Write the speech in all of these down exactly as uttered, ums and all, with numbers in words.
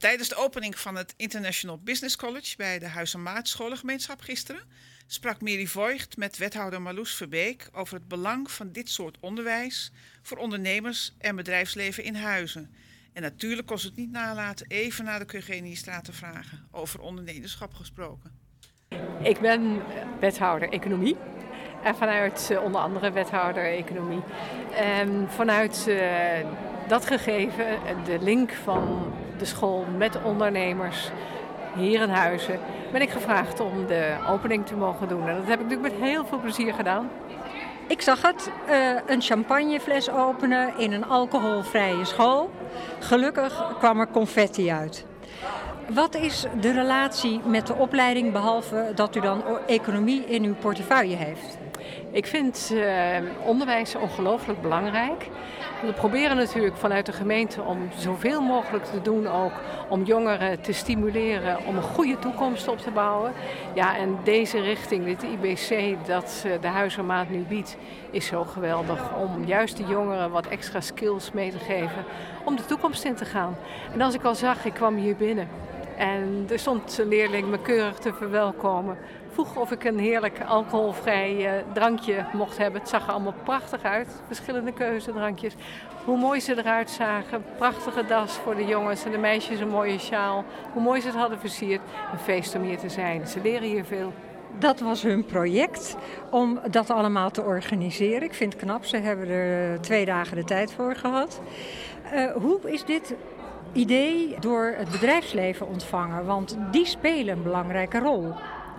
Tijdens de opening van het International Business College bij de Huis en Maat Scholengemeenschap gisteren sprak Mary Voigt met wethouder Marloes Verbeek over het belang van dit soort onderwijs voor ondernemers en bedrijfsleven in Huizen. En natuurlijk kon ze het niet nalaten even naar de Keurgeniëstraat te vragen, over ondernemerschap gesproken. Ik ben wethouder economie en vanuit uh, onder andere wethouder economie. En vanuit uh, dat gegeven, de link van de school met ondernemers hier in Huizen, ben ik gevraagd om de opening te mogen doen. En dat heb ik natuurlijk met heel veel plezier gedaan. Ik zag het, uh, een champagnefles openen in een alcoholvrije school. Gelukkig kwam er confetti uit. Wat is de relatie met de opleiding, behalve dat u dan economie in uw portefeuille heeft? Ik vind uh, onderwijs ongelooflijk belangrijk. We proberen natuurlijk vanuit de gemeente om zoveel mogelijk te doen ook om jongeren te stimuleren om een goede toekomst op te bouwen. Ja, en deze richting, dit I B C dat de Huis en Maat nu biedt, is zo geweldig om juist de jongeren wat extra skills mee te geven om de toekomst in te gaan. En als ik al zag, ik kwam hier binnen en er stond een leerling me keurig te verwelkomen. Vroeg of ik een heerlijk alcoholvrij uh, drankje mocht hebben. Het zag er allemaal prachtig uit, verschillende keuzedrankjes. Hoe mooi ze eruit zagen, prachtige das voor de jongens en de meisjes een mooie sjaal. Hoe mooi ze het hadden versierd, een feest om hier te zijn. Ze leren hier veel. Dat was hun project om dat allemaal te organiseren. Ik vind het knap, ze hebben er twee dagen de tijd voor gehad. Uh, hoe is dit idee door het bedrijfsleven ontvangen? Want die spelen een belangrijke rol.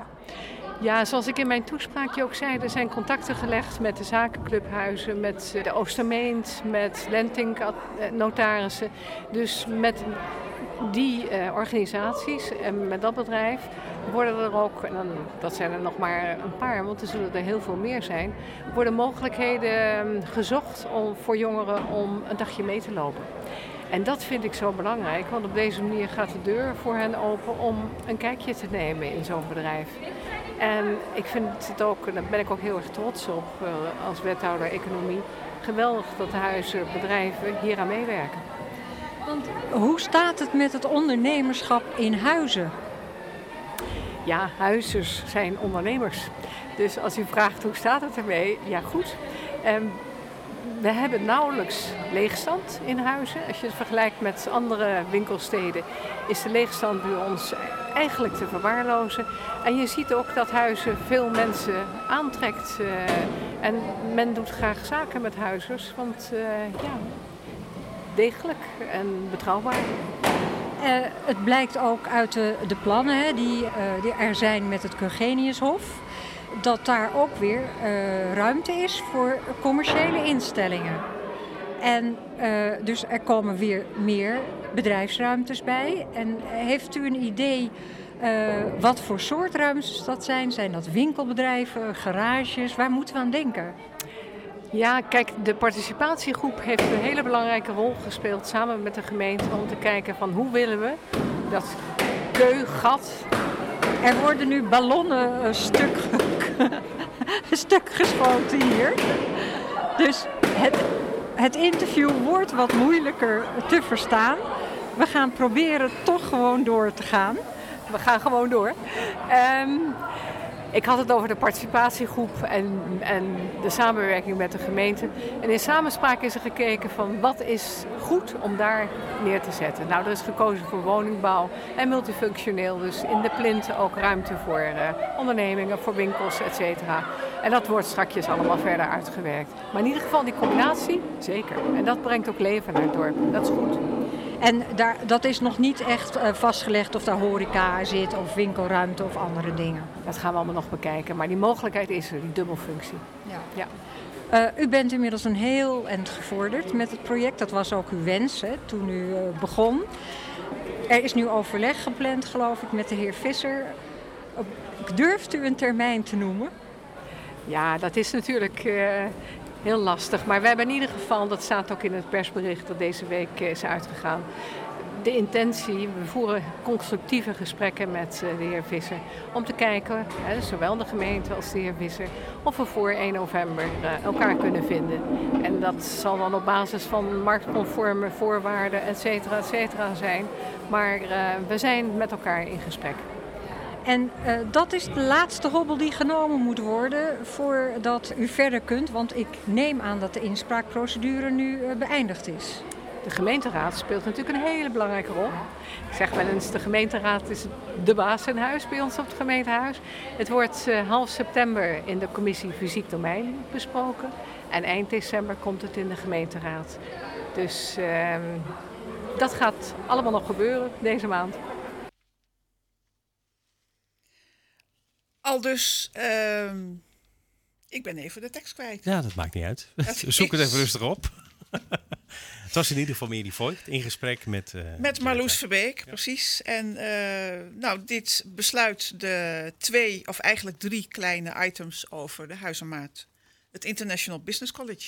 Ja, zoals ik in mijn toespraakje ook zei, er zijn contacten gelegd met de zakenclubhuizen, met de Oostermeent, met Lentink notarissen. Dus met die uh, organisaties en met dat bedrijf worden er ook, en dan, dat zijn er nog maar een paar, want er zullen er heel veel meer zijn, worden mogelijkheden gezocht om, voor jongeren om een dagje mee te lopen. En dat vind ik zo belangrijk, want op deze manier gaat de deur voor hen open om een kijkje te nemen in zo'n bedrijf. En ik vind het ook, en daar ben ik ook heel erg trots op als wethouder economie, geweldig dat de huizen, bedrijven hier aan meewerken. Want hoe staat het met het ondernemerschap in Huizen? Ja, Huizers zijn ondernemers. Dus als u vraagt hoe staat het ermee, ja goed. Um, we hebben nauwelijks leegstand in Huizen. Als je het vergelijkt met andere winkelsteden is de leegstand bij ons eigenlijk te verwaarlozen. En je ziet ook dat Huizen veel mensen aantrekt. Uh, en men doet graag zaken met Huizers, want uh, ja, degelijk en betrouwbaar. Uh, het blijkt ook uit de, de plannen hè, die, uh, die er zijn met het Keurgeniushof, dat daar ook weer uh, ruimte is voor commerciële instellingen. En uh, dus er komen weer meer bedrijfsruimtes bij. En heeft u een idee uh, wat voor soort ruimtes dat zijn? Zijn dat winkelbedrijven, garages? Waar moeten we aan denken? Ja, kijk, de participatiegroep heeft een hele belangrijke rol gespeeld samen met de gemeente om te kijken van hoe willen we dat keugat. Er worden nu ballonnen een stuk, een stuk geschoten hier. Dus het, het interview wordt wat moeilijker te verstaan. We gaan proberen toch gewoon door te gaan. We gaan gewoon door. Um, Ik had het over de participatiegroep en, en de samenwerking met de gemeente. En in samenspraak is er gekeken van wat is goed om daar neer te zetten. Nou, er is gekozen voor woningbouw en multifunctioneel. Dus in de plinten ook ruimte voor uh, ondernemingen, voor winkels, et cetera. En dat wordt straks allemaal verder uitgewerkt. Maar in ieder geval die combinatie, zeker. En dat brengt ook leven naar het dorp. Dat is goed. En daar, dat is nog niet echt uh, vastgelegd of daar horeca zit of winkelruimte of andere dingen? Dat gaan we allemaal nog bekijken. Maar die mogelijkheid is er, die dubbelfunctie. Ja. Ja. Uh, u bent inmiddels een heel eind gevorderd met het project. Dat was ook uw wens hè, toen u uh, begon. Er is nu overleg gepland, geloof ik, met de heer Visser. Uh, durft u een termijn te noemen? Ja, dat is natuurlijk uh, heel lastig. Maar we hebben in ieder geval, dat staat ook in het persbericht dat deze week is uitgegaan. de intentie, we voeren constructieve gesprekken met uh, de heer Visser. Om te kijken, hè, zowel de gemeente als de heer Visser, of we voor één november uh, elkaar kunnen vinden. En dat zal dan op basis van marktconforme voorwaarden, et cetera, et cetera zijn. Maar uh, we zijn met elkaar in gesprek. En uh, dat is de laatste hobbel die genomen moet worden voordat u verder kunt. Want ik neem aan dat de inspraakprocedure nu uh, beëindigd is. De gemeenteraad speelt natuurlijk een hele belangrijke rol. Ik zeg wel eens, de gemeenteraad is de baas in huis bij ons op het gemeentehuis. Het wordt uh, half september in de commissie Fysiek Domein besproken. En eind december komt het in de gemeenteraad. Dus uh, dat gaat allemaal nog gebeuren deze maand. Al dus, uh, ik ben even de tekst kwijt. Ja, dat maakt niet uit. Het Zoek is... het even rustig op. Het was in ieder geval Mary Voigt in gesprek met... Uh, met Marloes Verbeek, ja. Precies. En uh, nou, dit besluit de twee of eigenlijk drie kleine items over de Huis en Maat. Het International Business College.